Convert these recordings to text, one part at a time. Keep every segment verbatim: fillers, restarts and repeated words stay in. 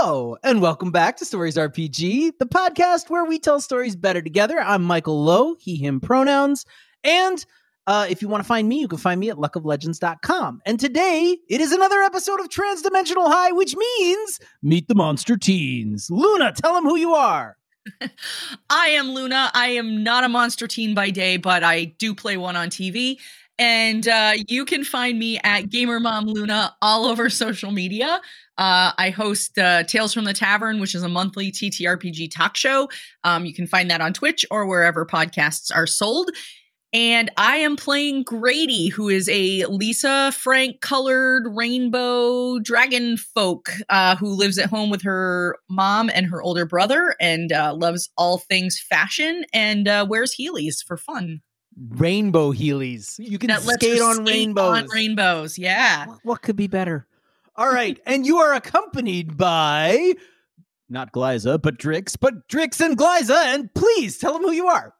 Hello, and welcome back to Stories R P G, the podcast where we tell stories better together. I'm Michael Lowe, he, him pronouns. And uh, if you want to find me, you can find me at luck of legends dot com. And today, it is another episode of Transdimensional High, which means Meet the Monster Teens. Luna, tell them who you are. I am Luna. I am not a monster teen by day, but I do play one on T V. And uh, you can find me at Gamer Mom Luna all over social media. Uh, I host uh, Tales from the Tavern, which is a monthly T T R P G talk show. Um, you can find that on Twitch or wherever podcasts are sold. And I am playing Grady, who is a Lisa Frank colored rainbow dragon folk uh, who lives at home with her mom and her older brother and uh, loves all things fashion and uh, wears Heelys for fun. Rainbow Heelys. You can that skate on skate rainbows. On rainbows, yeah. What, what could be better? All right, and you are accompanied by, not Glyza, but Drix, but Drix and Glyza, and please tell them who you are.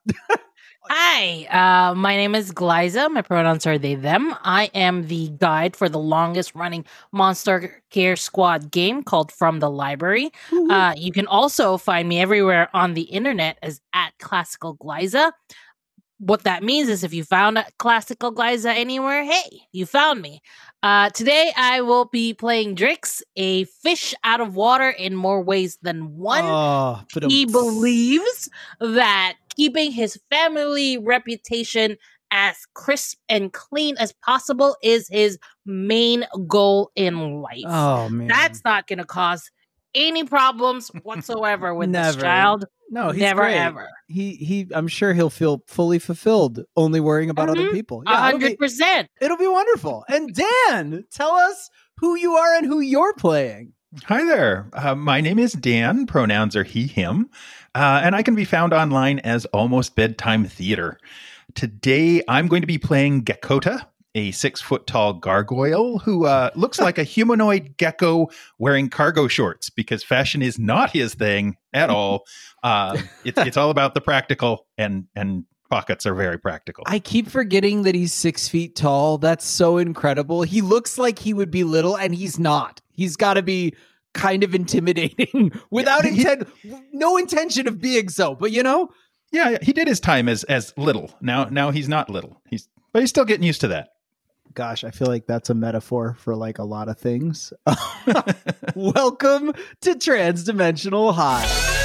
Hi, uh, my name is Glyza. My pronouns are they, them. I am the guide for the longest running Monster Care Squad game called From the Library. Uh, you can also find me everywhere on the internet as at Classical Glyza. What that means is if you found a Classical Glyza anywhere, hey, you found me. Uh, today I will be playing Drix, a fish out of water in more ways than one. Oh, he believes that keeping his family reputation as crisp and clean as possible is his main goal in life. Oh, man. That's not going to cause any problems whatsoever with Never. this child. No, he's never great. ever. He he. I'm sure he'll feel fully fulfilled, only worrying about Mm-hmm. other people. A hundred percent. It'll be wonderful. And Dan, tell us who you are and who you're playing. Hi there. Uh, my name is Dan. Pronouns are he, him. Uh, and I can be found online as Almost Bedtime Theater. Today, I'm going to be playing Gekota, a six-foot-tall gargoyle who uh, looks like a humanoid gecko wearing cargo shorts because fashion is not his thing at all. Uh, it's it's all about the practical, and and pockets are very practical. I keep forgetting that he's six feet tall. That's so incredible. He looks like he would be little, and he's not. He's got to be kind of intimidating without Yeah, he- intent, no intention of being so. But you know, Yeah, he did his time as as little. Now now he's not little. He's but he's still getting used to that. gosh, I feel like that's a metaphor for like a lot of things. Welcome to Transdimensional High.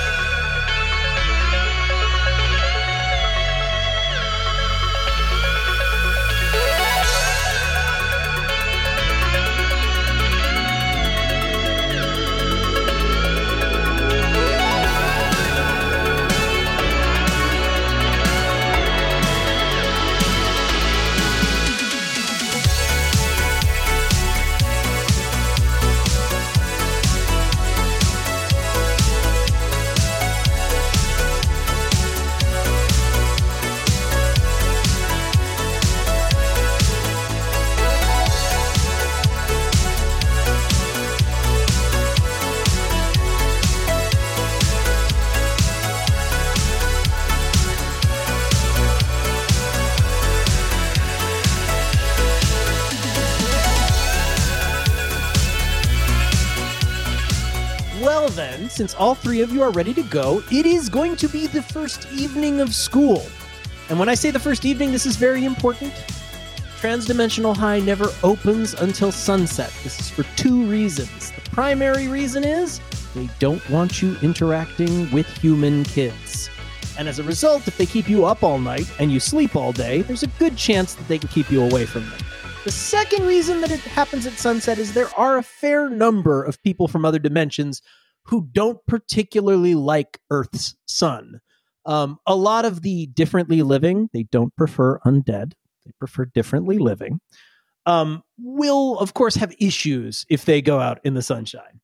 Well then, since all three of you are ready to go, it is going to be the first evening of school. And when I say the first evening, this is very important. Transdimensional High never opens until sunset. This is for two reasons. The primary reason is they don't want you interacting with human kids. And as a result, if they keep you up all night and you sleep all day, there's a good chance that they can keep you away from them. The second reason that it happens at sunset is there are a fair number of people from other dimensions who don't particularly like Earth's sun. Um, a lot of the differently living, they don't prefer undead. They prefer differently living. Um, will, of course, have issues if they go out in the sunshine.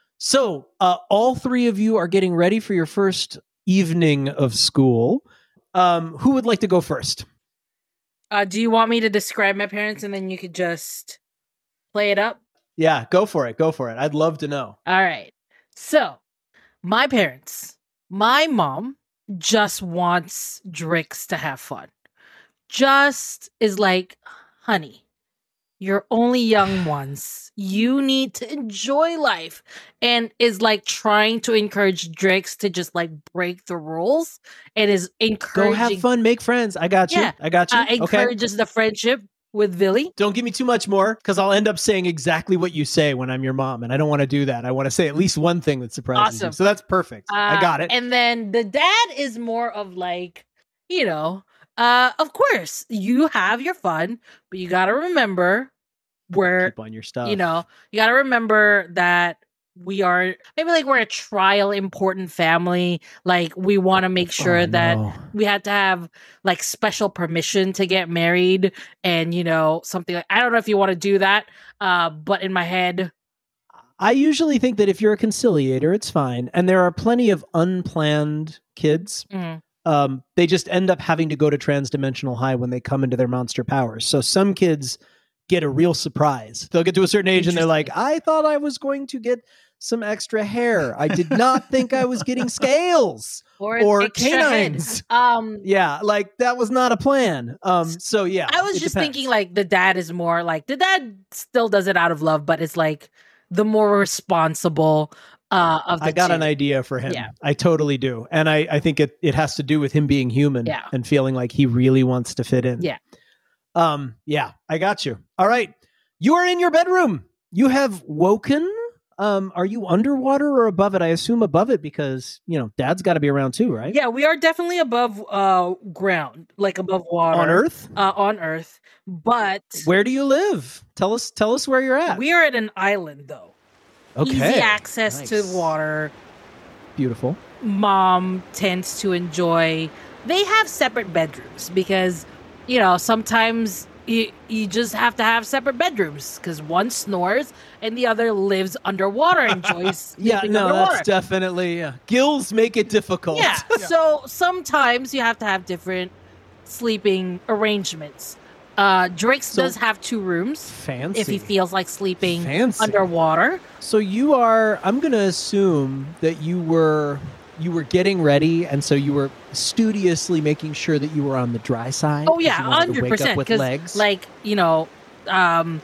So uh, all three of you are getting ready for your first evening of school. Um, who would like to go first? Uh, do you want me to describe my parents and then you could just play it up? Yeah, go for it. Go for it. I'd love to know. All right. So, my parents, my mom just wants Drix to have fun. Just is like, honey, you're only young once. You need to enjoy life. And is like trying to encourage Drix to just like break the rules and is encouraging. Go have fun, make friends. I got you. Yeah. I got you. Uh, Okay. encourages the friendship with Villy. Don't give me too much more because I'll end up saying exactly what you say when I'm your mom. And I don't want to do that. I want to say at least one thing that surprises Awesome. you. So that's perfect. Uh, I got it. And then the dad is more of like, you know, uh, of course, you have your fun, but you got to remember where, Keep on your stuff. you know, you got to remember that we are maybe like we're a trial important family. Like we want to make sure Oh, that no. we had to have like special permission to get married and, you know, something like, I don't know if you want to do that. Uh, but in my head, I usually think that if you're a conciliator, it's fine. And there are plenty of unplanned kids. mm, Um, they just end up having to go to transdimensional high when they come into their monster powers. So some kids get a real surprise. They'll get to a certain age and they're like, I thought I was going to get some extra hair. I did not think I was getting scales or, an or extra head. canines. Um, Yeah, like that was not a plan. Um, so yeah, I was it just depends. thinking like the dad is more like the dad still does it out of love, but it's like the more responsible uh, of the I got two. an idea for him. Yeah. I totally do. And I, I think it, it has to do with him being human Yeah. and feeling like he really wants to fit in. Yeah. Um, yeah, I got you. All right. You are in your bedroom. You have woken. Um, are you underwater or above it? I assume above it because, you know, dad's got to be around too, right? Yeah, we are definitely above uh ground, like above water. On Earth? Uh, on Earth. But Where do you live? Tell us tell us where you're at. we are at an island though. okay. Easy access Nice. to water. Beautiful. Mom tends to enjoy. They have separate bedrooms because, you know, sometimes you, you just have to have separate bedrooms because one snores and the other lives underwater, enjoys Yeah, sleeping no, underwater. that's definitely yeah. Gills make it difficult. Yeah. So sometimes you have to have different sleeping arrangements. Uh, Drix So- does have two rooms Fancy. if he feels like sleeping Fancy. underwater. So you are I'm going to assume that you were you were getting ready and so you were studiously making sure that you were on the dry side. Oh 'cause yeah, you wanted to hundred wake up percent. with Because legs. like you know, um,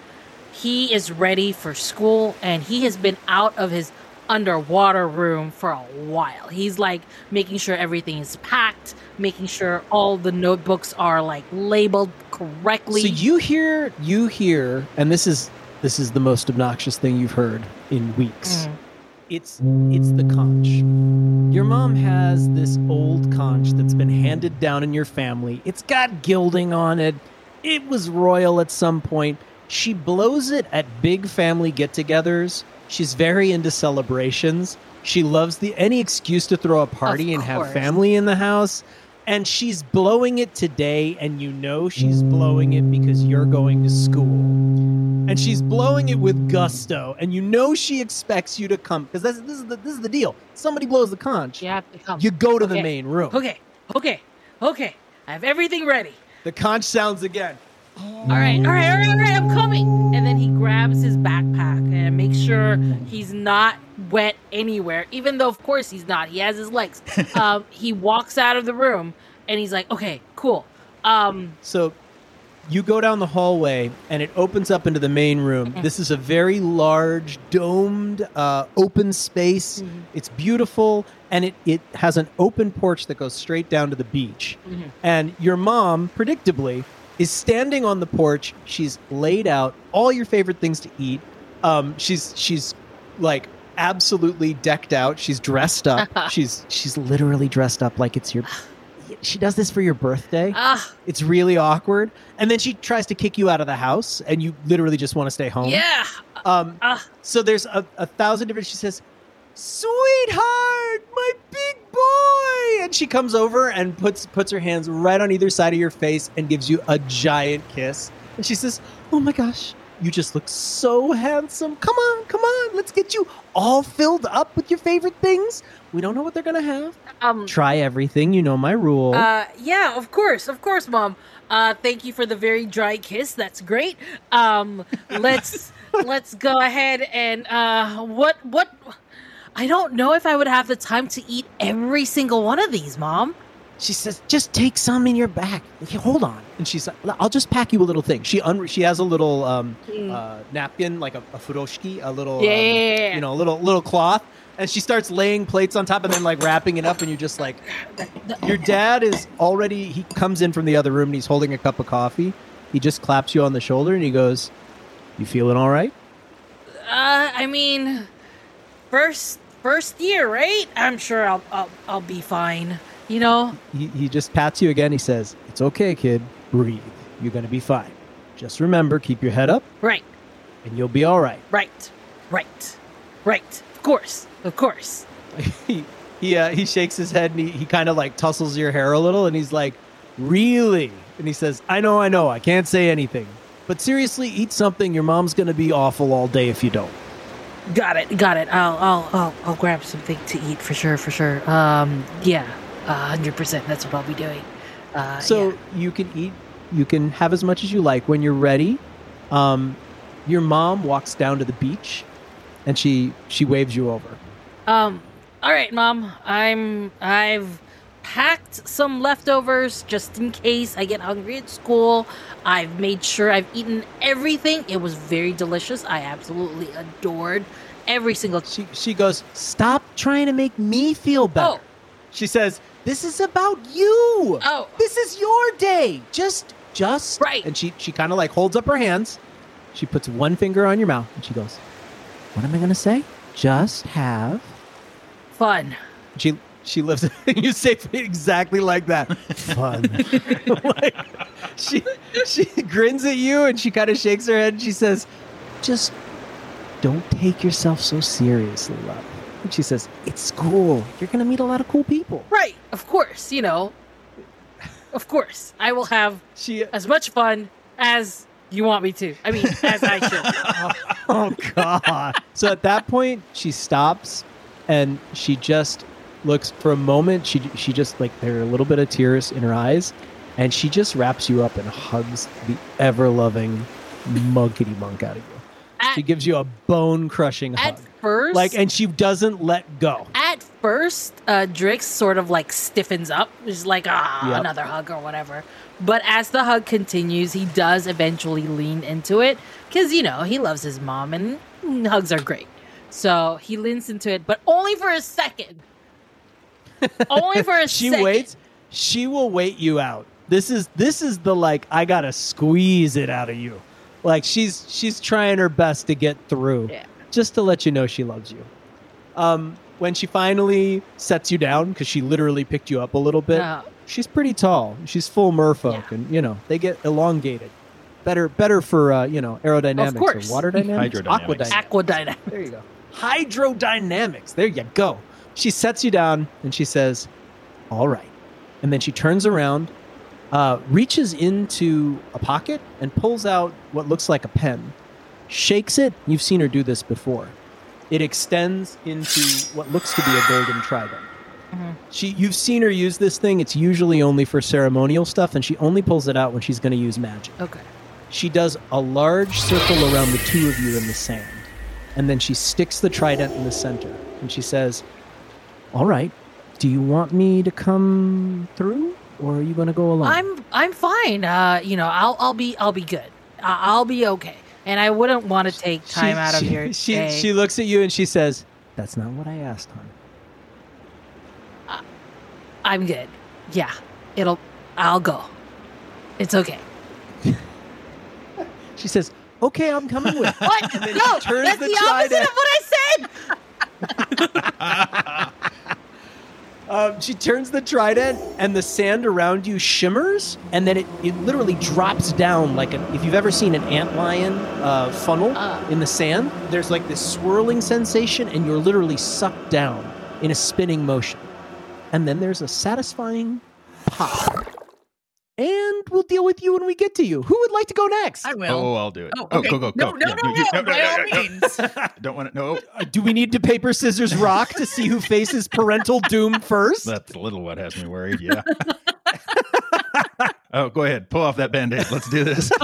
he is ready for school, and he has been out of his underwater room for a while. He's like making sure everything is packed, making sure all the notebooks are like labeled correctly. So you hear you hear and this is this is the most obnoxious thing you've heard in weeks. Mm. It's it's the conch. Your mom has this old conch that's been handed down in your family. It's got gilding on it. It was royal at some point. She blows it at big family get-togethers. She's very into celebrations. She loves the any excuse to throw a party Of and have course. family in the house. And she's blowing it today, and you know she's blowing it because you're going to school. And she's blowing it with gusto, and you know she expects you to come because this is the this is the deal. Somebody blows the conch, You have to come. you go to the Okay. main room. Okay, okay, okay. I have everything ready. The conch sounds again. All right, all right, all right, all right, I'm coming. And then he grabs his backpack and makes sure he's not wet anywhere, even though, of course, he's not. He has his legs. um, he walks out of the room and he's like, okay, cool. Um, So you go down the hallway, and it opens up into the main room. Mhm. This is a very large, domed, uh, open space. Mhm. It's beautiful, and it, it has an open porch that goes straight down to the beach. Mhm. And your mom, predictably, is standing on the porch. She's laid out all your favorite things to eat. Um, she's she's like absolutely decked out. She's dressed up. she's she's literally dressed up like it's your. She does this for your birthday. ah, It's really awkward. And then she tries to kick you out of the house, and you literally just want to stay home. yeah. Um. Ah, So there's a, a thousand different. She says, "Sweetheart, my big boy," and she comes over and puts puts her hands right on either side of your face and gives you a giant kiss. And she says, "Oh my gosh, you just look so handsome. Come on, come on, let's get you all filled up with your favorite things. We don't know what they're gonna have. um, Try everything. You know my rule." Uh, yeah, of course, of course, Mom. Uh, thank you for the very dry kiss. That's great. Um, let's let's go ahead and uh, what what? I don't know if I would have the time to eat every single one of these, Mom. she says, just take some in your back. Okay, hold on. And she's like, I'll just pack you a little thing. She un- she has a little um, Mm. uh, napkin, like a, a furoshiki, a little, Yeah, um, yeah, yeah, yeah. you know, a little little cloth. And she starts laying plates on top and then like wrapping it up. And you're just like, your dad is already, he comes in from the other room and he's holding a cup of coffee. He just claps you on the shoulder and he goes, you feeling all right? Uh, I mean, first first year, right? I'm sure I'll I'll, I'll be fine. You know? He, he just pats you again. He says, it's okay, kid. Breathe. You're going to be fine. Just remember, keep your head up Right, and you'll be all right. right, right, right. Of course, of course. he he, uh, he shakes his head and he, he kind of like tussles your hair a little and he's like, really? And he says, I know, I know. I can't say anything. But seriously, eat something. Your mom's going to be awful all day if you don't. Got it, got it. I'll I'll I'll, I'll grab something to eat for sure, for sure. Um, yeah, a hundred percent. That's what I'll be doing. Uh, So yeah. you can eat, you can have as much as you like. When you're ready, um, your mom walks down to the beach and she she waves you over. Um, all right, Mom. I'm I've packed some leftovers just in case I get hungry at school. I've made sure I've eaten everything. It was very delicious. I absolutely adored every single. She she goes, stop trying to make me feel better. Oh. She says, this is about you. Oh. This is your day. Just just Right. And she she kind of like holds up her hands. She puts one finger on your mouth and she goes, what am I gonna say? Just have Fun. She she lifts it. You say it exactly like that. Fun. Like, she she grins at you and she kind of shakes her head and she says, "Just don't take yourself so seriously, love." And she says, "It's school. You're gonna meet a lot of cool people." Right. Of course. You know. Of course. I will have She as much fun as you want me to. I mean, as I should. Oh God. So at that point, she stops and she just looks for a moment. She she just like there are a little bit of tears in her eyes, and she just wraps you up and hugs the ever loving munkety monk out of you. At, She gives you a bone crushing at hug. first, Like, and she doesn't let go. at first, uh, Drix sort of like stiffens up. He's like, ah, Yep. another hug or whatever. But as the hug continues, he does eventually lean into it because, you know, he loves his mom and mm, hugs are great. So he leans into it, but only for a second. Only for a She second. waits. She will wait you out. This is this is the like I gotta squeeze it out of you. Like she's she's trying her best to get through. Yeah. Just to let you know she loves you. Um, when she finally sets you down, because she literally picked you up a little bit, Uh, she's pretty tall. She's full merfolk, Yeah. and you know they get elongated. Better, better for uh, you know aerodynamics Of course. or water dynamics, Hydrodynamics. aquadynamics. Aquadynamics. There you go. Hydrodynamics. There you go. She sets you down and she says, "All right," and then she turns around, uh, reaches into a pocket and pulls out what looks like a pen. Shakes it. You've seen her do this before. It extends into what looks to be a golden trident. Mhm. She, you've seen her use this thing. It's usually only for ceremonial stuff, and she only pulls it out when she's going to use magic. Okay. She does a large circle around the two of you in the sand, and then she sticks the trident in the center, and she says, "All right, do you want me to come through, or are you going to go alone?" I'm I'm fine. Uh, you know, I'll I'll be I'll be good. I- I'll be okay. And I wouldn't want to take time She- out of she, your she, day. she looks at you and she says, "That's not what I asked, hon." I'm good. Yeah, it'll. I'll go. It's okay. She says, "Okay, I'm coming with." you." What? And then No, she turns that's the the, opposite trident. of what I said. Um, she turns the trident, and the sand around you shimmers, and then it, it literally drops down like a, if you've ever seen an antlion uh, funnel Uh. in the sand. There's like this swirling sensation, and you're literally sucked down in a spinning motion. And then there's a satisfying pop. And we'll deal with you when we get to you. Who would like to go next? I will. Oh, I'll do it. Oh, Oh, okay. go, go, go. No, no, Yeah, no, you- you- no, by all means. Don't want to. No, Uh, do we need to paper, scissors, rock to see who faces parental doom first? that's a little what has me worried. Yeah. Oh, go ahead. Pull off that band-aid. Let's do this.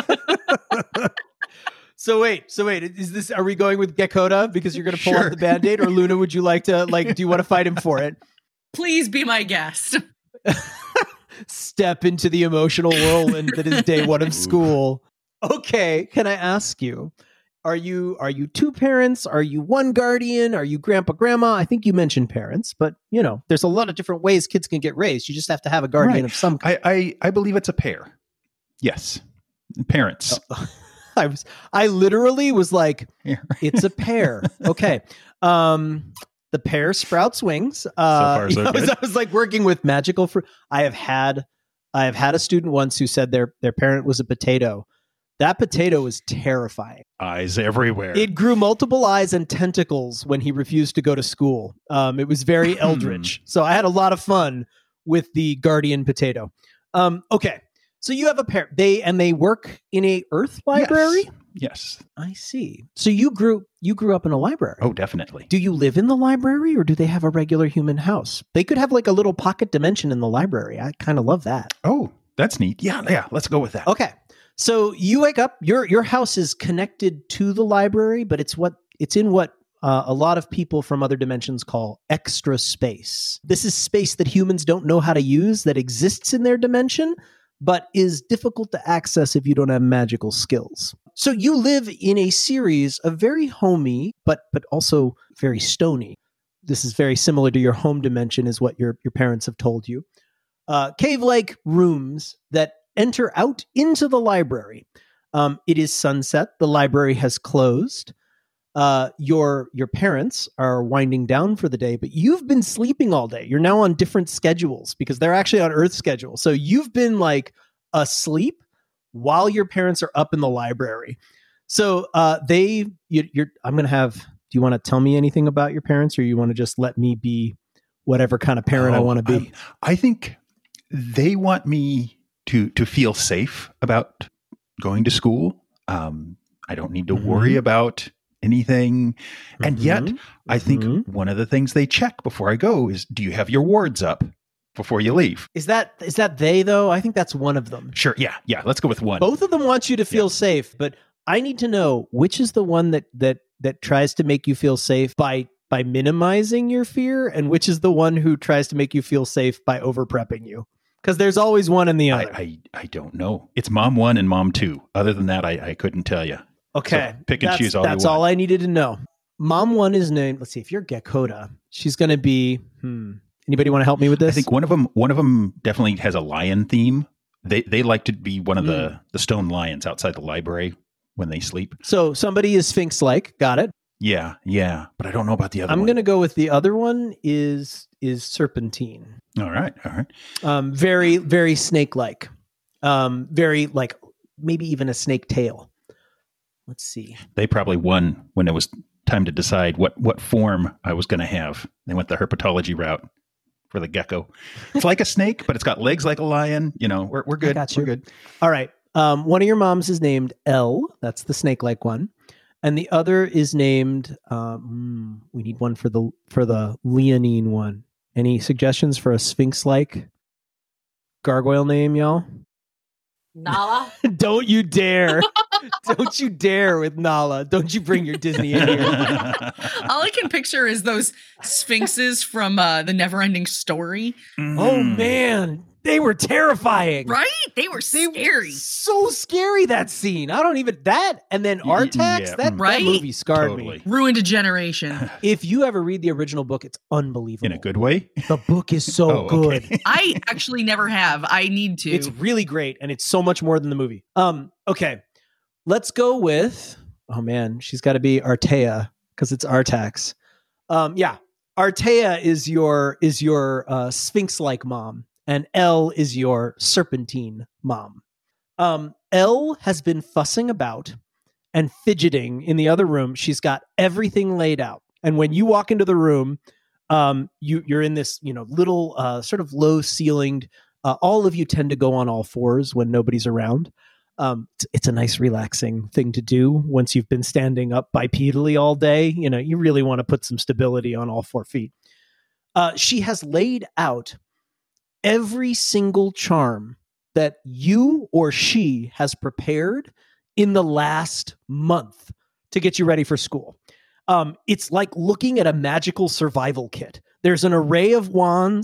So wait, so wait, is this, are we going with Gekota because you're going to pull Sure. off the Band-Aid, or Luna, would you like to, like, do you want to fight him for it? Please be my guest. step into the emotional whirlwind that is day one of school. Okay, can I ask you, are you are you two parents? Are you one guardian? Are you grandpa, grandma? I think you mentioned parents, but you know, there's a lot of different ways kids can get raised. You just have to have a guardian Right. of some kind. I, I, I believe it's a pair. Yes. Parents. Oh, I was I literally was like, Yeah. it's a pear. Okay. Um the pear sprouts wings. Uh, So far, so you know, good. I was like working with magical fruit. I have had I have had a student once who said their their parent was a potato. That potato was terrifying. Eyes everywhere. It grew multiple eyes and tentacles when he refused to go to school. Um, it was very eldritch. So I had a lot of fun with the guardian potato. Um, okay. So you have a pair. They and they work in a Earth library? Yes. Yes. I see. So you grew you grew up in a library. Oh, definitely. Do you live in the library or do they have a regular human house? They could have like a little pocket dimension in the library. I kind of love that. Oh, that's neat. Yeah, yeah. Let's go with that. Okay. So you wake up, your your house is connected to the library, but it's what it's in what uh, a lot of people from other dimensions call extra space. This is space that humans don't know how to use that exists in their dimension, but is difficult to access if you don't have magical skills. So you live in a series of very homey, but but also very stony. This is very similar to your home dimension, is what your, your parents have told you. Uh, cave-like rooms that enter out into the library. Um, it is sunset. The library has closed. Uh, your your parents are winding down for the day, but you've been sleeping all day. You're now on different schedules because they're actually on Earth schedule. So you've been like asleep while your parents are up in the library. So uh, they, you, you're. I'm gonna have. Do you want to tell me anything about your parents, or you want to just let me be whatever kind of parent I Oh, want to be? I'm- I think they want me to to feel safe about going to school. Um, I don't need to Mhm. worry about anything. And yet, Mhm. I think Mhm. one of the things they check before I go is, do you have your wards up before you leave? Is that is that they though? I think that's one of them. Sure. Yeah. Yeah. Let's go with one. Both of them want you to feel safe, but I need to know which is the one that that that tries to make you feel safe by by minimizing your fear, and which is the one who tries to make you feel safe by over prepping you. Because there's always one and the I, other. I I don't know. It's mom one and mom two. Other than that, I, I couldn't tell you. okay, so pick and that's, choose all That's you all want. I needed to know. Mom one is named. Let's see. If you're Gekota, she's going to be. Hmm. Anybody want to help me with this? I think one of them one of them definitely has a lion theme. They they like to be one of Hmm. the the stone lions outside the library when they sleep. so. Somebody is Sphinx-like. Got it. Yeah, yeah, but I don't know about the other I'm one. going to go with the other one. Is is Serpentine. All right, all right. Um, very, very snake-like. Um, very like maybe even a snake tail. Let's see. They probably won when it was time to decide what what form I was going to have. They went the herpetology route for the gecko. It's like a snake, but it's got legs like a lion. You know, we're we're good. got We're you. good. All right. Um, one of your moms is named Elle. That's the snake-like one, and the other is named. Um, we need one for the for the leonine one. Any suggestions for a sphinx-like gargoyle name, y'all? Nala. Don't you dare! Don't you dare with Nala! Don't you bring your Disney in here? All I can picture is those sphinxes from uh, the Neverending Story. Oh Mm. man, they were terrifying. Right? They were They were scary. so scary, that scene. I don't even that and then Y- y- Artax, yeah, that, mm. that Right? movie scarred Totally. me. Ruined a generation. If you ever read the original book, it's unbelievable. In a good way. The book is so Oh, good. okay. I actually never have. I need to. It's really great, and it's so much more than the movie. Um, okay. Let's go with oh man, she's gotta be Artea, because it's Artax. Um, yeah. Artea is your is your uh, Sphinx-like mom, and Elle is your serpentine mom. Um, Elle has been fussing about and fidgeting in the other room. She's got everything laid out, and when you walk into the room, um, you you're in this you know little uh, sort of low ceilinged. Uh, all of you tend to go on all fours when nobody's around. Um, it's, it's a nice, relaxing thing to do once you've been standing up bipedally all day. You know, you really want to put some stability on all four feet. Uh, she has laid out every single charm that you or she has prepared in the last month to get you ready for school. Um, it's like looking at a magical survival kit. There's an array of wands.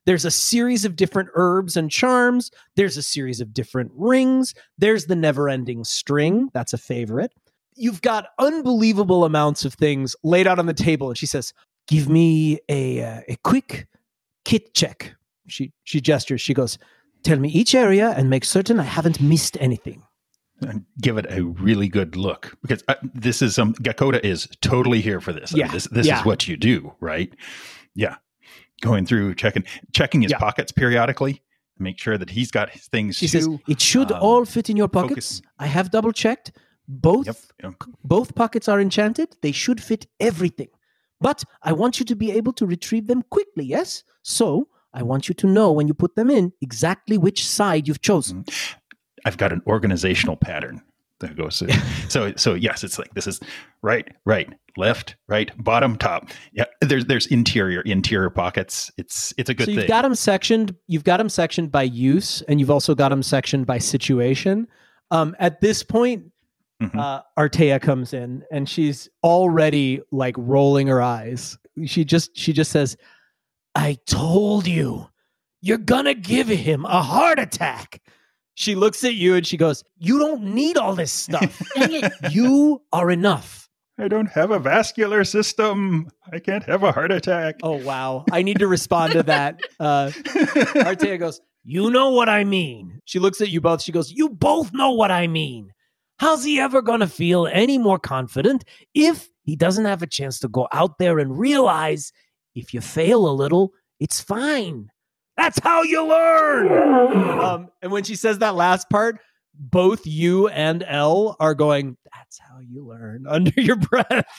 There's a series of different herbs and charms. There's a series of different rings. There's the never-ending string. That's a favorite. You've got unbelievable amounts of things laid out on the table. And she says, give me a uh, a quick kit check. She she gestures. She goes, tell me each area and make certain I haven't missed anything. And give it a really good look, because uh, this is some Gakota is totally here for this. I Yeah. mean, this this Yeah. is what you do, right? Yeah. Going through, checking, checking his Yeah. pockets periodically, make sure that he's got his things She too. says, it should Um, all fit in your pockets. focus- I have double checked. Both Yep. yep. both pockets are enchanted. They should fit everything. But I want you to be able to retrieve them quickly, yes? So I want you to know when you put them in exactly which side you've chosen. I've got an organizational pattern that goes. so so yes, it's like this is right, right, left, right, bottom, top. Yeah, there's there's interior interior pockets. It's it's a good So you've thing. got them sectioned. You've got them sectioned by use, and you've also got them sectioned by situation. Um, at this point, Mhm. uh, Artea comes in, and she's already like rolling her eyes. She just she just says, "I told you, you're gonna give him a heart attack." She looks at you and she goes, "You don't need all this stuff. Dang it. You are enough." I don't have a vascular system. I can't have a heart attack. Oh wow! I need to respond to that. Uh, Artea goes, "You know what I mean." She looks at you both. She goes, "You both know what I mean. How's he ever going to feel any more confident if he doesn't have a chance to go out there and realize if you fail a little, it's fine. That's how you learn." Um, and when she says that last part, both you and Elle are going, "That's how you learn," under your breath.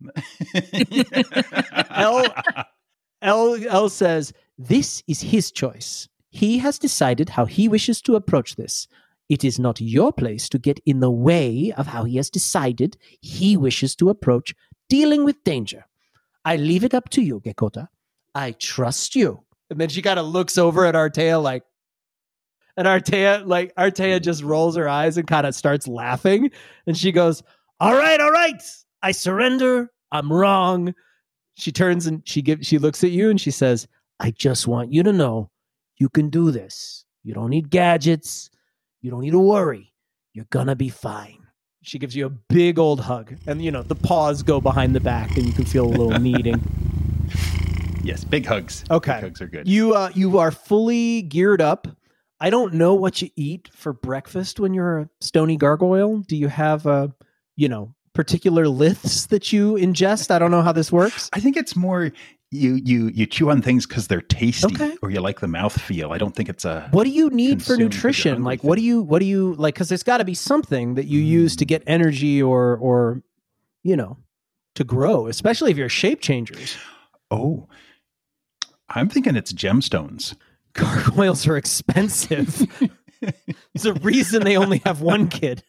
Elle, Elle, Elle says, "This is his choice. He has decided how he wishes to approach this. It is not your place to get in the way of how he has decided he wishes to approach dealing with danger. I leave it up to you, Gakota. I trust you." And then she kind of looks over at Artea like, and Artea, like, Artea just rolls her eyes and kind of starts laughing. And she goes, "All right, all right. I surrender. I'm wrong." She turns and she gives, she looks at you and she says, "I just want you to know you can do this. You don't need gadgets. You don't need to worry. You're gonna be fine." She gives you a big old hug. And, you know, the paws go behind the back and you can feel a little kneading. Yes, big hugs. Okay. Big hugs are good. You uh, you are fully geared up. I don't know what you eat for breakfast when you're a stony gargoyle. Do you have, uh, you know, particular liths that you ingest? I don't know how this works. I think it's more you you you chew on things because they're tasty Okay. or you like the mouthfeel. I don't think it's a What do you need for Consume 'cause you're nutrition? hungry Like, what do thing. you, what do you, like, because there's got to be something that you use to Mm. get energy or, or, you know, to grow, especially if you're shape changers. Oh, I'm thinking it's gemstones. Gargoyles are expensive. There's a reason they only have one kid.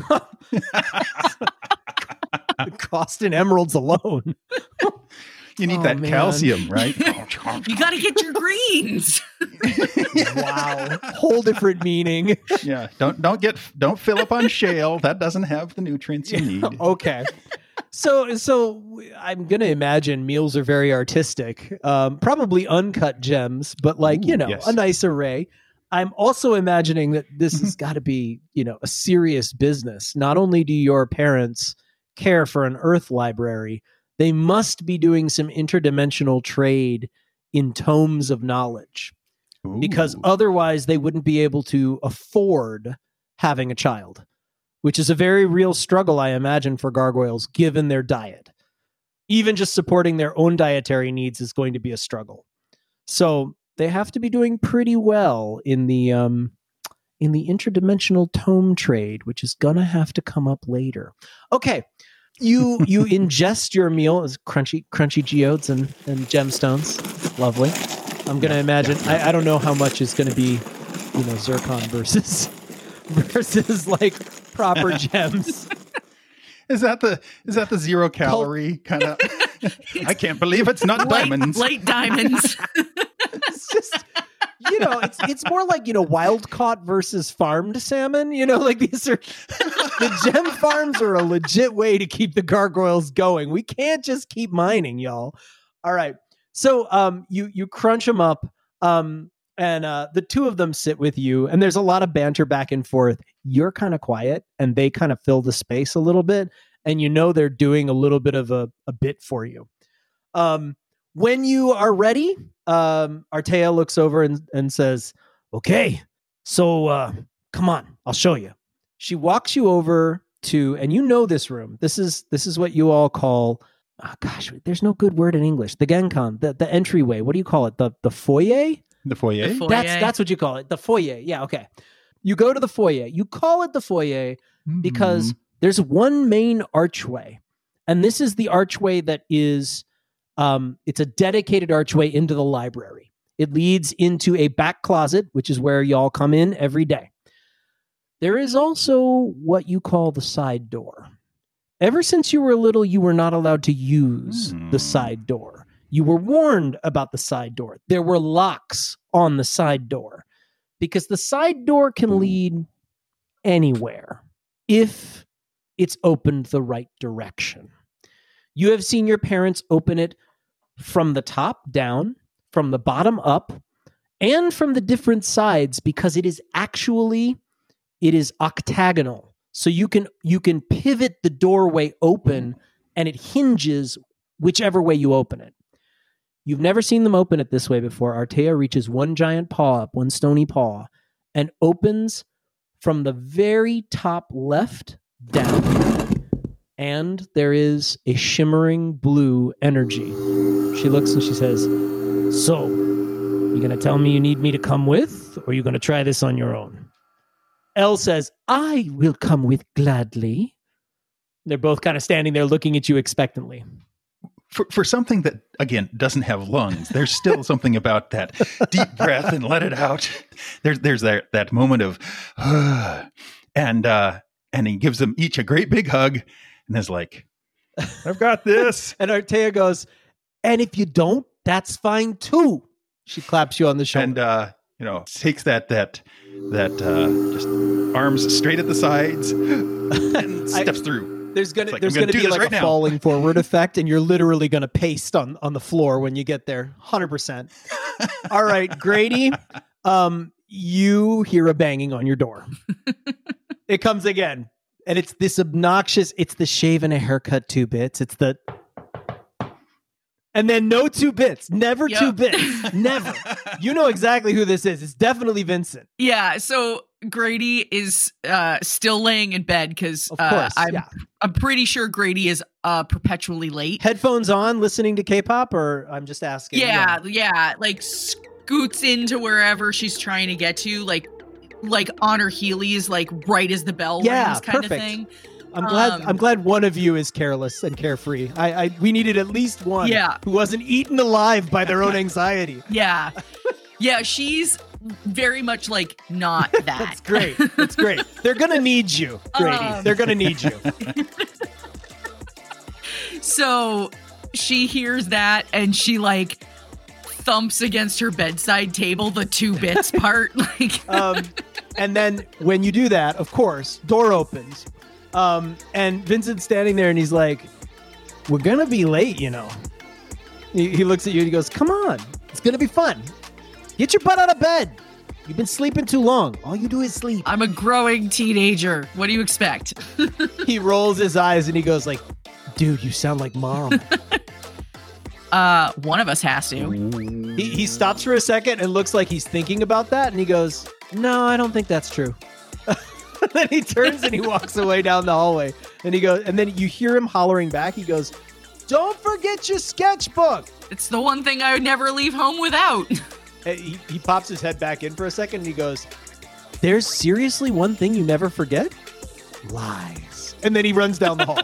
The cost in emeralds alone. You need Oh, that man. calcium, right? You got to get your greens. Wow. Whole different meaning. Yeah, don't don't get don't fill up on shale. That doesn't have the nutrients you need. Okay. So, so I'm going to imagine meals are very artistic, um, probably uncut gems, but like, Ooh, you know, yes. a nice array. I'm also imagining that this has got to be, you know, a serious business. Not only do your parents care for an Earth library, they must be doing some interdimensional trade in tomes of knowledge, because Ooh. otherwise they wouldn't be able to afford having a child, which is a very real struggle, I imagine, for gargoyles, given their diet. Even just supporting their own dietary needs is going to be a struggle. So they have to be doing pretty well in the um, in the interdimensional tome trade, which is gonna have to come up later. Okay, you you ingest your meal as crunchy crunchy geodes and, and gemstones. Lovely. I'm gonna imagine. I, I don't know how much is gonna be, you know, zircon versus versus like proper gems. Is that the is that the zero calorie kind of? I can't believe it's not Light, diamonds. light diamonds. It's just, you know, it's it's more like, you know, wild caught versus farmed salmon. You know, like these are the gem farms are a legit way to keep the gargoyles going. We can't just keep mining, y'all. All right. So um you you crunch them up. Um, and uh, the two of them sit with you, and there's a lot of banter back and forth. You're kind of quiet, and they kind of fill the space a little bit, and you know they're doing a little bit of a, a bit for you. Um, when you are ready, um, Artea looks over and, and says, okay, so uh, come on, I'll show you. She walks you over to, and you know this room. This is this is what you all call, oh gosh, there's no good word in English. The Genkan, the, the entryway. What do you call it? The the foyer? The foyer? The foyer. That's that's what you call it. The foyer. Yeah, okay. You go to the foyer. You call it the foyer because Mm. there's one main archway. And this is the archway that is um it's a dedicated archway into the library. It leads into a back closet, which is where y'all come in every day. There is also what you call the side door. Ever since you were little, you were not allowed to use Hmm. the side door. You were warned about the side door. There were locks on the side door because the side door can lead anywhere if it's opened the right direction. You have seen your parents open it from the top down, from the bottom up, and from the different sides because it is actually it is octagonal. So you can you can pivot the doorway open and it hinges whichever way you open it. You've never seen them open it this way before. Artea reaches one giant paw up, one stony paw, and opens from the very top left down. And there is a shimmering blue energy. She looks and she says, so, you going to tell me you need me to come with, or are you going to try this on your own? Elle says, I will come with gladly. They're both kind of standing there looking at you expectantly. For, for something that, again, doesn't have lungs, there's still something about that deep breath and let it out. There's there's that, that moment of, and uh, and he gives them each a great big hug and is like, I've got this. And Artea goes, and if you don't, that's fine too. She claps you on the shoulder. And, uh, you know, takes that, that, that uh, just arms straight at the sides and steps I, through. There's gonna like, there's I'm gonna gonna do be this like right a now. falling forward effect, and you're literally gonna paste on on the floor when you get there. one hundred percent. All right, Grady, um, you hear a banging on your door. It comes again, and it's this obnoxious. It's the shave and a haircut two bits. It's the and then no two bits, never Yep. two bits, never. You know exactly who this is. It's definitely Vincent. Yeah, so Grady is uh, still laying in bed because Of uh, course, I'm yeah. I'm pretty sure Grady is uh, perpetually late. Headphones on, listening to K-pop, or I'm just asking. Yeah, yeah, like scoots into wherever she's trying to get to, like like on her heelys, like right as the bell Yeah, rings, kind perfect. of thing. I'm glad. Um, I'm glad one of you is careless and carefree. I, I we needed at least one. Yeah. who wasn't eaten alive by their own anxiety. Yeah, yeah, she's very much like not that. That's great. That's great. They're gonna need you, Grady. Um, They're gonna need you. So she hears that and she like thumps against her bedside table, the two bits part. Like, Um, and then when you do that, of course, door opens, um, and Vincent's standing there, and he's like, "We're gonna be late, you know." He, he looks at you and he goes, "Come on, it's gonna be fun. Get your butt out of bed. You've been sleeping too long. All you do is sleep." I'm a growing teenager. What do you expect? He rolls his eyes and he goes like, "Dude, you sound like mom." Uh, one of us has to. he, he stops for a second and looks like he's thinking about that, and he goes, "No, I don't think that's true." Then he turns and he walks away down the hallway, and he goes, and then you hear him hollering back. He goes, "Don't forget your sketchbook." It's the one thing I would never leave home without. And he, he pops his head back in for a second, and he goes, "There's seriously one thing you never forget? Lies." And then he runs down the hall.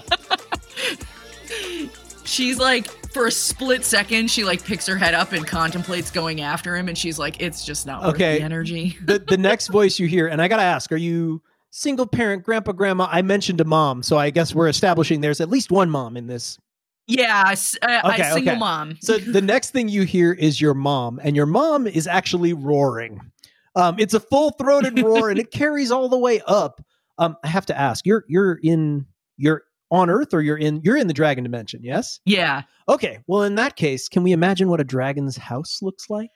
She's like, for a split second, she like picks her head up and contemplates going after him, and she's like, it's just not worth Okay. the energy. the the next voice you hear, and I gotta ask, are you single parent, grandpa, grandma? I mentioned a mom, so I guess we're establishing there's at least one mom in this. Yeah, s- uh, Okay, I single okay. mom. So the next thing you hear is your mom, and your mom is actually roaring. Um, it's a full throated roar, and it carries all the way up. Um, I have to ask, you're you're in you're on Earth, or you're in you're in the dragon dimension? Yes. Yeah. Okay. Well, in that case, can we imagine what a dragon's house looks like?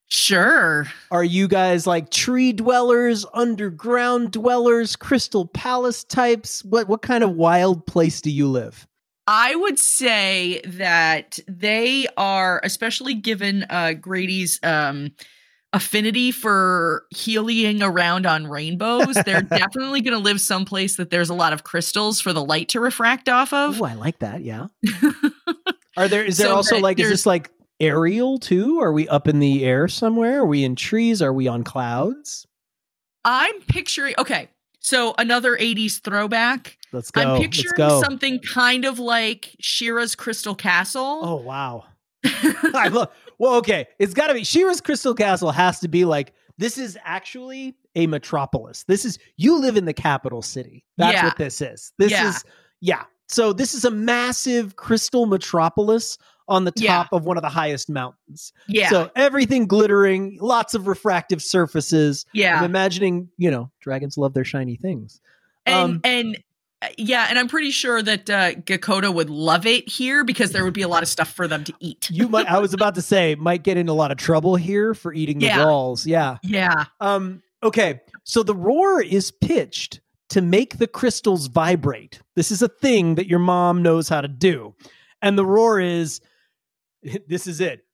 Sure. Are you guys like tree dwellers, underground dwellers, Crystal Palace types? What what kind of wild place do you live? I would say that they are, especially given uh, Grady's um, affinity for healing around on rainbows, they're definitely going to live someplace that there's a lot of crystals for the light to refract off of. Oh, I like that. Yeah. Are there? Is there So also that like? Is there's- this like aerial too? Are we up in the air somewhere? Are we in trees? Are we on clouds? I'm picturing, okay, so another eighties throwback. Let's go. I'm Let's picturing go. something kind of like Shira's Crystal Castle. Oh wow. I love. Well, okay. It's got to be Shira's Crystal Castle. Has to be like this is actually a metropolis. This is you live in the capital city. That's Yeah. what this is. This Yeah. is yeah. So this is a massive crystal metropolis on the Yeah. top of one of the highest mountains. yeah. So everything glittering, lots of refractive surfaces. yeah. I'm imagining, you know, dragons love their shiny things. And Um, and uh, yeah, and I'm pretty sure that uh, Gakota would love it here because there would be a lot of stuff for them to eat. You might, I was about to say, might get in a lot of trouble here for eating the Yeah. walls. Yeah. Yeah. Um, okay. So the roar is pitched to make the crystals vibrate. This is a thing that your mom knows how to do. And the roar is, this is it.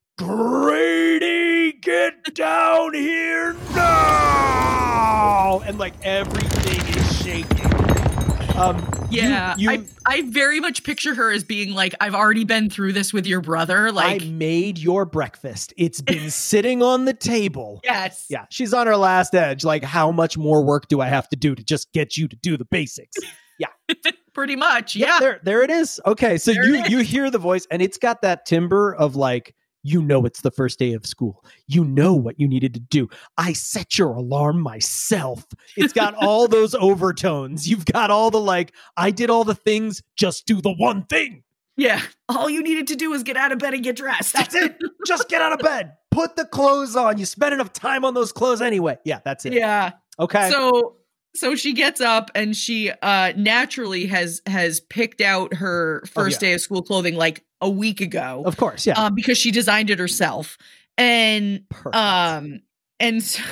Grady, get down here now! And like everything is shaking. Um, you- Yeah. you, I I very much picture her as being like, I've already been through this with your brother. Like, I made your breakfast. It's been sitting on the table. yes. Yeah, she's on her last edge. Like, how much more work do I have to do to just get you to do the basics? Pretty much. Yeah. there, there it is. Okay, so There you it you hear the voice, and it's got that timbre of like, you know, it's the first day of school. You know what you needed to do. I set your alarm myself. It's got all those overtones. You've got all the like, I did all the things. Just do the one thing. Yeah. All you needed to do was get out of bed and get dressed. That's it. Just get out of bed. Put the clothes on. You spent enough time on those clothes anyway. Yeah, that's it. Yeah. Okay. So so she gets up and she uh naturally has has picked out her first yeah. day of school clothing like a week ago. of course, yeah. Um, because she designed it herself. And Perfect. um and so,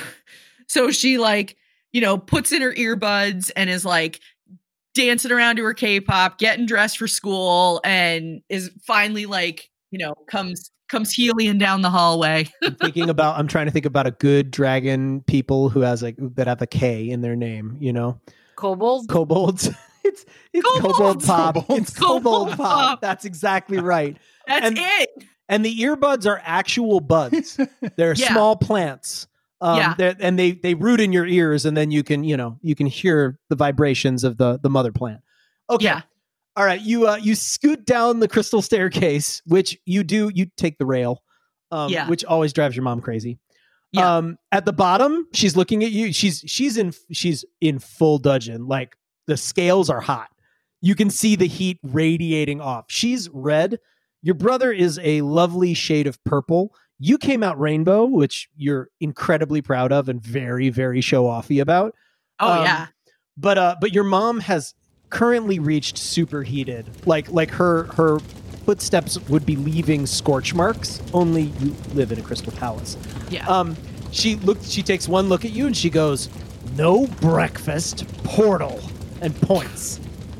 so she like, you know, puts in her earbuds and is like dancing around to her K-pop, getting dressed for school, and is finally like, you know, comes comes heeling down the hallway. I'm thinking about. I'm trying to think about a good dragon people who has like that have a K in their name. You know, Kobolds? kobolds. it's it's kobold Kobolds. pop. Kobolds. It's kobold Kobold pop. pop. That's exactly right. That's And- it. And the earbuds are actual buds. They're Yeah. small plants. Um, Yeah. they're- and they they root in your ears, and then you can you know you can hear the vibrations of the the mother plant. Okay. Yeah. All right. You uh you scoot down the crystal staircase, which you do. You take the rail, um, Yeah. which always drives your mom crazy. Yeah. Um, at the bottom, she's looking at you. She's she's in she's in full dudgeon. Like the scales are hot. You can see the heat radiating off. She's red. Your brother is a lovely shade of purple. You came out rainbow, which you're incredibly proud of and very, very show offy about. Oh Um, yeah. But uh, but your mom has currently reached superheated. Like like her her footsteps would be leaving scorch marks. Only you live in a crystal palace. Yeah. Um, she looks. She takes one look at you and she goes, "No breakfast, portal," and points.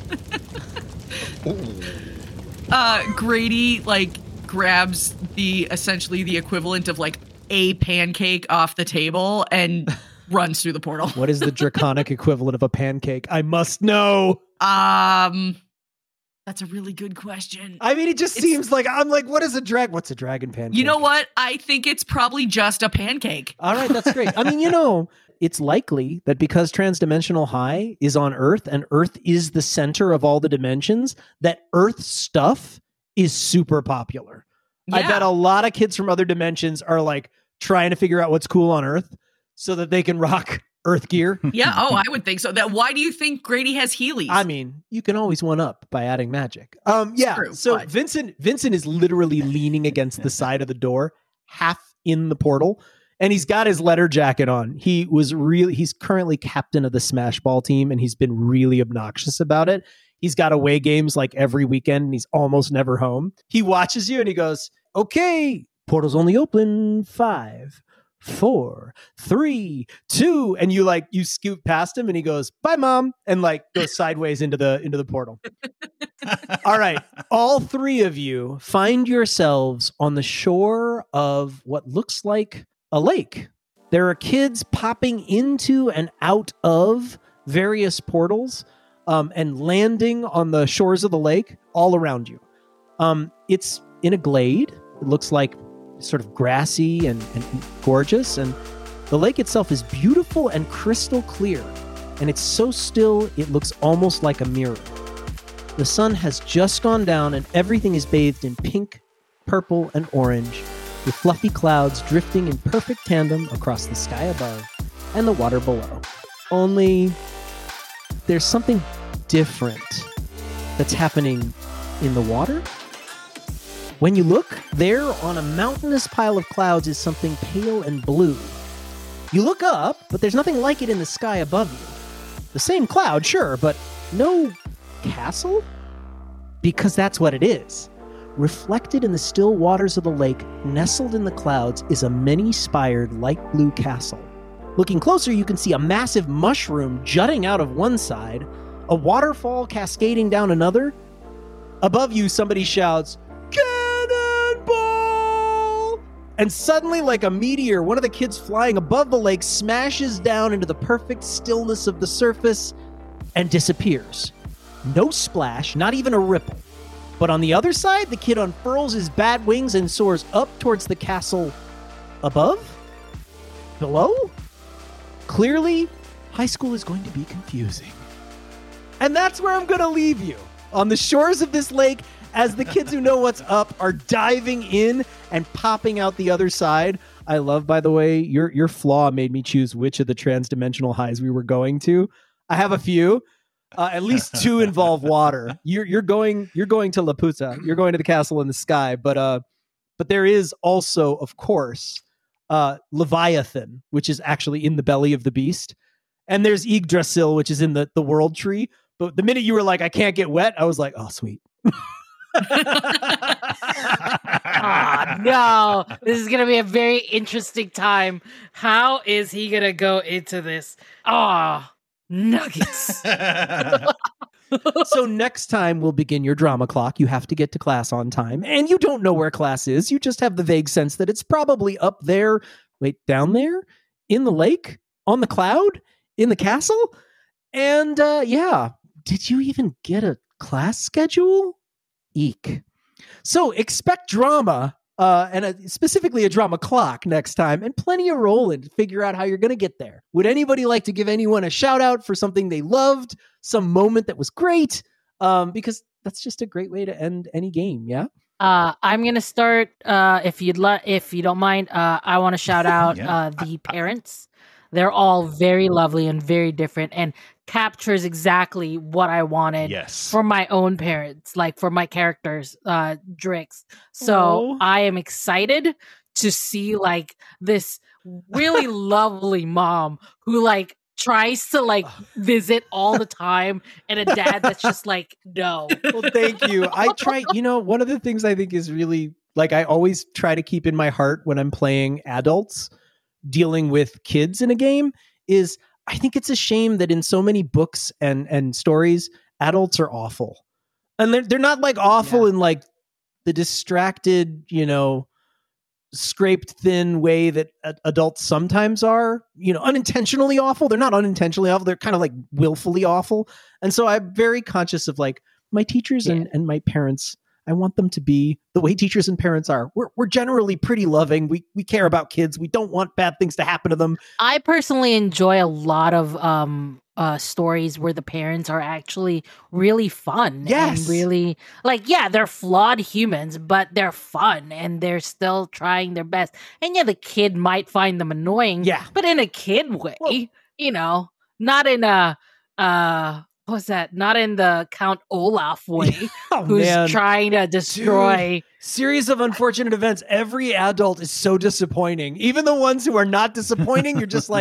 uh Grady like grabs the essentially the equivalent of like a pancake off the table and runs through the portal. What is the draconic equivalent of a pancake? I must know. Um that's a really good question. I mean, it just It's- seems like I'm like, what is a drag? What's a dragon pancake? You know what? I think it's probably just a pancake. All right, that's great. I mean, you know, it's likely that because Transdimensional High is on Earth and Earth is the center of all the dimensions, that Earth stuff is super popular. I Yeah. bet a lot of kids from other dimensions are like trying to figure out what's cool on Earth so that they can rock Earth gear. Yeah, oh, I would think so. That why do you think Grady has Heelys? I mean, you can always one up by adding magic. Um, yeah. True, so but- Vincent, Vincent is literally leaning against the side of the door, half in the portal, and he's got his letter jacket on. He was really, he's currently captain of the Smash Ball team, and he's been really obnoxious about it. He's got away games like every weekend, and he's almost never home. He watches you and he goes, "Okay, portal's only open five, four, three, two, and you like you scoot past him and he goes, bye mom, and like goes sideways into the into the portal. All right. All three of you find yourselves on the shore of what looks like a lake. There are kids popping into and out of various portals um, and landing on the shores of the lake all around you. Um, it's in a glade. It looks like sort of grassy and, and gorgeous. And the lake itself is beautiful and crystal clear. And it's so still, it looks almost like a mirror. The sun has just gone down and everything is bathed in pink, purple, and orange, with fluffy clouds drifting in perfect tandem across the sky above and the water below. Only there's something different that's happening in the water. When you look, there on a mountainous pile of clouds is something pale and blue. You look up, but there's nothing like it in the sky above you. The same cloud, sure, but no castle? Because that's what it is. Reflected in the still waters of the lake, nestled in the clouds, is a many-spired light blue castle. Looking closer, you can see a massive mushroom jutting out of one side, a waterfall cascading down another. Above you, somebody shouts, "Cannonball!" And suddenly, like a meteor, one of the kids flying above the lake smashes down into the perfect stillness of the surface and disappears. No splash, not even a ripple. But on the other side, the kid unfurls his bat wings and soars up towards the castle above? Below? Clearly, high school is going to be confusing. And that's where I'm going to leave you. On the shores of this lake, as the kids who know what's up are diving in and popping out the other side. I love, by the way, your your flaw made me choose which of the trans-dimensional highs we were going to. I have a few. Uh, at least two involve water. You're you're going you're going to Laputa. You're going to the castle in the sky. But uh, but there is also, of course, uh, Leviathan, which is actually in the belly of the beast, and there's Yggdrasil, which is in the the world tree. But the minute you were like, I can't get wet, I was like, oh, sweet. Oh, no, this is going to be a very interesting time. How is he going to go into this? Oh, nuggets. So next time we'll begin your drama clock. You have to get to class on time, and you don't know where class is. You just have the vague sense that it's probably up there. Wait, down there? In the lake? On the cloud? In the castle? And uh, yeah, did you even get a class schedule? Eek. So expect drama, uh, and a, specifically a drama clock next time, and plenty of rolling to figure out how you're going to get there. Would anybody like to give anyone a shout out for something they loved, some moment that was great? Um, because that's just a great way to end any game. Yeah. Uh, I'm gonna start. Uh, if you'd let, if you don't mind, uh, I want to shout out Yeah. uh, the parents. They're all very lovely and very different, and captures exactly what I wanted Yes. for my own parents, like for my characters, uh, Drix. So Aw. I am excited to see like this really lovely mom who like tries to like visit all the time, and a dad that's just like, no. Well, thank you. I try, you know, one of the things I think is really like, I always try to keep in my heart when I'm playing adults dealing with kids in a game is I think it's a shame that in so many books and, and stories, adults are awful. And they're, they're not like awful Yeah. in like the distracted, you know, scraped thin way that a- adults sometimes are, you know, unintentionally awful. They're not unintentionally awful. They're kind of like willfully awful. And so I'm very conscious of like my teachers and, and my parents. I want them to be the way teachers and parents are. We're we're generally pretty loving. We we care about kids. We don't want bad things to happen to them. I personally enjoy a lot of um uh stories where the parents are actually really fun. Yes. And really like, yeah, they're flawed humans, but they're fun and they're still trying their best. And yeah, the kid might find them annoying, Yeah. but in a kid way, Well- you know, not in a uh what's that? Not in the Count Olaf way, Oh who's man. trying to destroy. Series of unfortunate events. Every adult is so disappointing. Even the ones who are not disappointing, you're just like,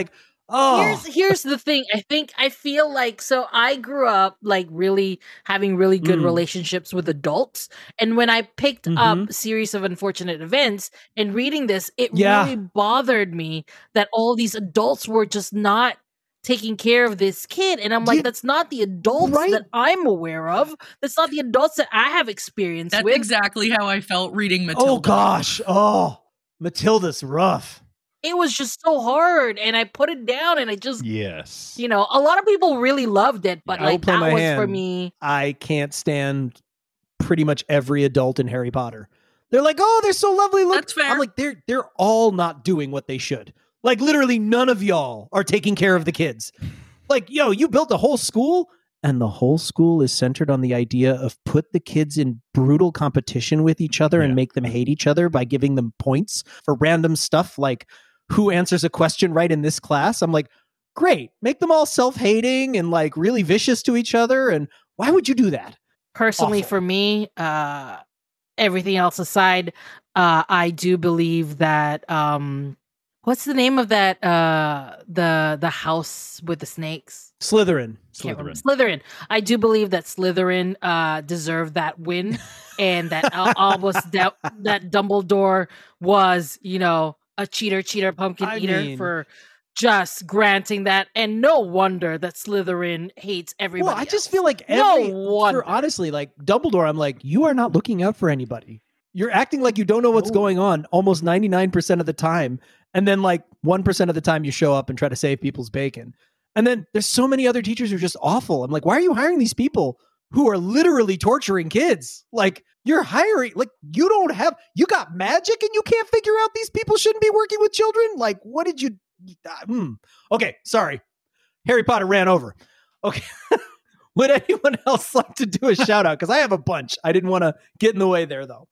Oh, Here's here's the thing. I think I feel like so I grew up like really having really good Mm. relationships with adults. And when I picked Mhm. up Series of Unfortunate Events and reading this, it Yeah. really bothered me that all these adults were just not taking care of this kid. And I'm like, Yeah, that's not the adults right? that I'm aware of. That's not the adults that I have experience That's with. exactly how I felt reading Matilda. Oh gosh. Oh, Matilda's rough. It was just so hard. And I put it down and I just Yes. you know, a lot of people really loved it, but I will like play that my was hand. for me. I can't stand pretty much every adult in Harry Potter. They're like, oh, they're so lovely. Look, That's fair. I'm like, they're they're all not doing what they should. Like literally, none of y'all are taking care of the kids. Like, yo, you built a whole school, and the whole school is centered on the idea of put the kids in brutal competition with each other and Yeah. make them hate each other by giving them points for random stuff like who answers a question right in this class. I'm like, great, make them all self-hating and like really vicious to each other. And why would you do that? Personally, Awful. for me, uh, everything else aside, uh, I do believe that um, what's the name of that uh, the the house with the snakes? Slytherin. Can't remember. Slytherin. Slytherin. I do believe that Slytherin uh, deserved that win, and that Al- Albus that that Dumbledore was, you know, a cheater, cheater, pumpkin I eater mean- for just granting that. And no wonder that Slytherin hates everybody. Well, I just else. feel like No every wonder. for honestly, like Dumbledore, I'm like, you are not looking out for anybody. You're acting like you don't know what's No. going on almost ninety-nine percent of the time. And then like one percent of the time you show up and try to save people's bacon. And then there's so many other teachers who are just awful. I'm like, why are you hiring these people who are literally torturing kids? Like you're hiring, like you don't have, you got magic and you can't figure out these people shouldn't be working with children. Like, what did you, uh, hmm. Okay, sorry. Harry Potter ran over. Okay. Would anyone else like to do a shout out? Because I have a bunch. I didn't want to get in the way there though.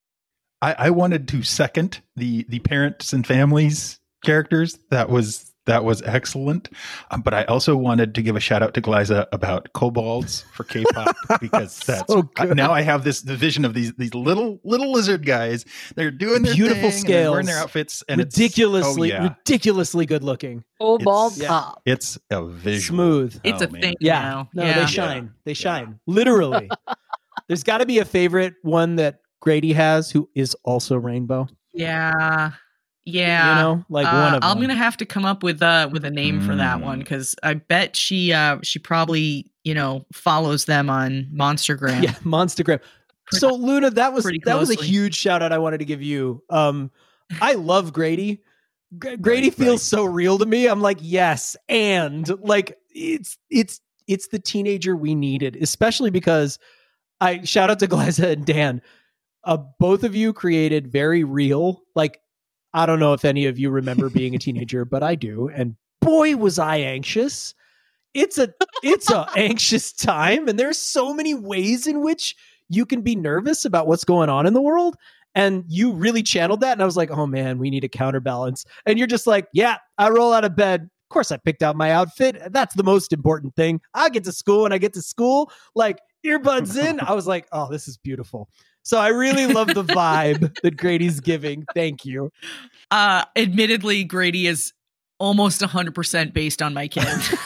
I, I wanted to second the the parents and families characters. That was that was excellent. Um, but I also wanted to give a shout out to Glyza about kobolds for K-pop because that's So good. now I have this the vision of these these little little lizard guys. They're doing their Beautiful thing, and they're wearing scales. their outfits, and ridiculously, it's, oh, yeah. ridiculously good looking. Cobalt It's- top. it's a visual. Smooth. It's Oh, a man. thing Yeah. now. No, yeah. they shine. They shine. Literally. There's got to be a favorite one that Grady has who is also rainbow. Yeah. Yeah. You know, like Uh, one of I'm them. gonna have to come up with uh with a name for that Mm. one because I bet she uh she probably you know follows them on Monstergram. Yeah, Monstergram. Pretty- So Luna, that was pretty that was a closely. huge shout out I wanted to give you. Um, I love Grady. G- Grady Right, feels right. so real to me. I'm like, yes, and like it's it's it's the teenager we needed, especially because I shout out to Glyza and Dan. Uh, both of you created very real. Like, I don't know if any of you remember being a teenager, but I do, and boy was I anxious. It's a it's a anxious time, and there's so many ways in which you can be nervous about what's going on in the world. And you really channeled that. And I was like, oh man, we need a counterbalance. And you're just like, yeah, I roll out of bed. Of course, I picked out my outfit. That's the most important thing. I get to school and I get to school, like earbuds in. I was like, oh, this is beautiful. So I really love the vibe that Grady's giving. Thank you. Uh, admittedly, Grady is almost one hundred percent based on my kid.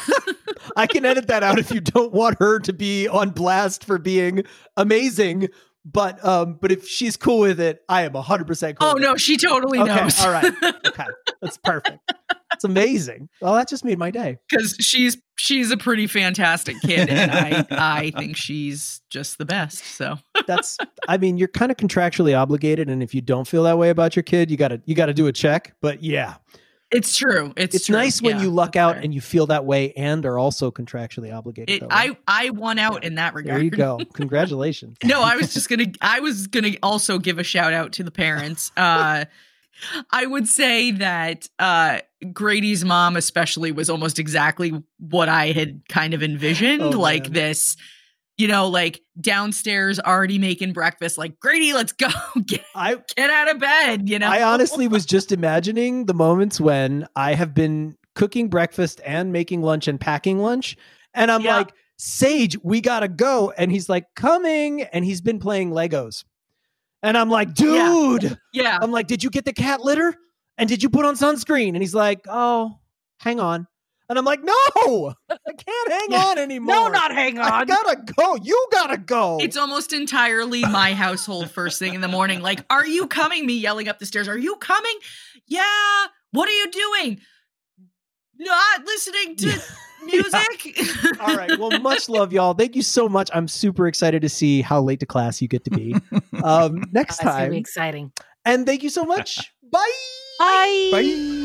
I can edit that out if you don't want her to be on blast for being amazing. But um, but if she's cool with it, I am one hundred percent cool Oh with no, it. she totally Okay, knows. all right. Okay, that's perfect. It's amazing. Well, that just made my day. Because she's she's a pretty fantastic kid, and I I think she's just the best. So That's, I mean, you're kind of contractually obligated, and if you don't feel that way about your kid, you gotta you gotta do a check. But yeah, it's true. It's it's true. nice when Yeah, you luck that's out fair. and you feel that way and are also contractually obligated. It, that way. I I won out in that regard. There you go. Congratulations. No, I was just gonna. I was gonna also give a shout out to the parents. Uh, I would say that uh, Grady's mom, especially, was almost exactly what I had kind of envisioned. Oh, like man. this, you know, like downstairs already making breakfast. Like Grady, let's go get I get out of bed. You know, I honestly was just imagining the moments when I have been cooking breakfast and making lunch and packing lunch. And I'm Yeah. like, Sage, we gotta go. And he's like, coming. And he's been playing Legos. And I'm like, dude, yeah. I'm like, did you get the cat litter? And did you put on sunscreen? And he's like, oh, hang on. And I'm like, no, I can't hang Yeah. on anymore. No, not hang I on. gotta go. You gotta go. It's almost entirely my household first thing in the morning. Like, are you coming? Me yelling up the stairs. Are you coming? Yeah. What are you doing? Not listening to music. All right. Well, much love, y'all. Thank you so much. I'm super excited to see how late to class you get to be um, next That's gonna be time. exciting. And thank you so much. Bye. Bye. Bye.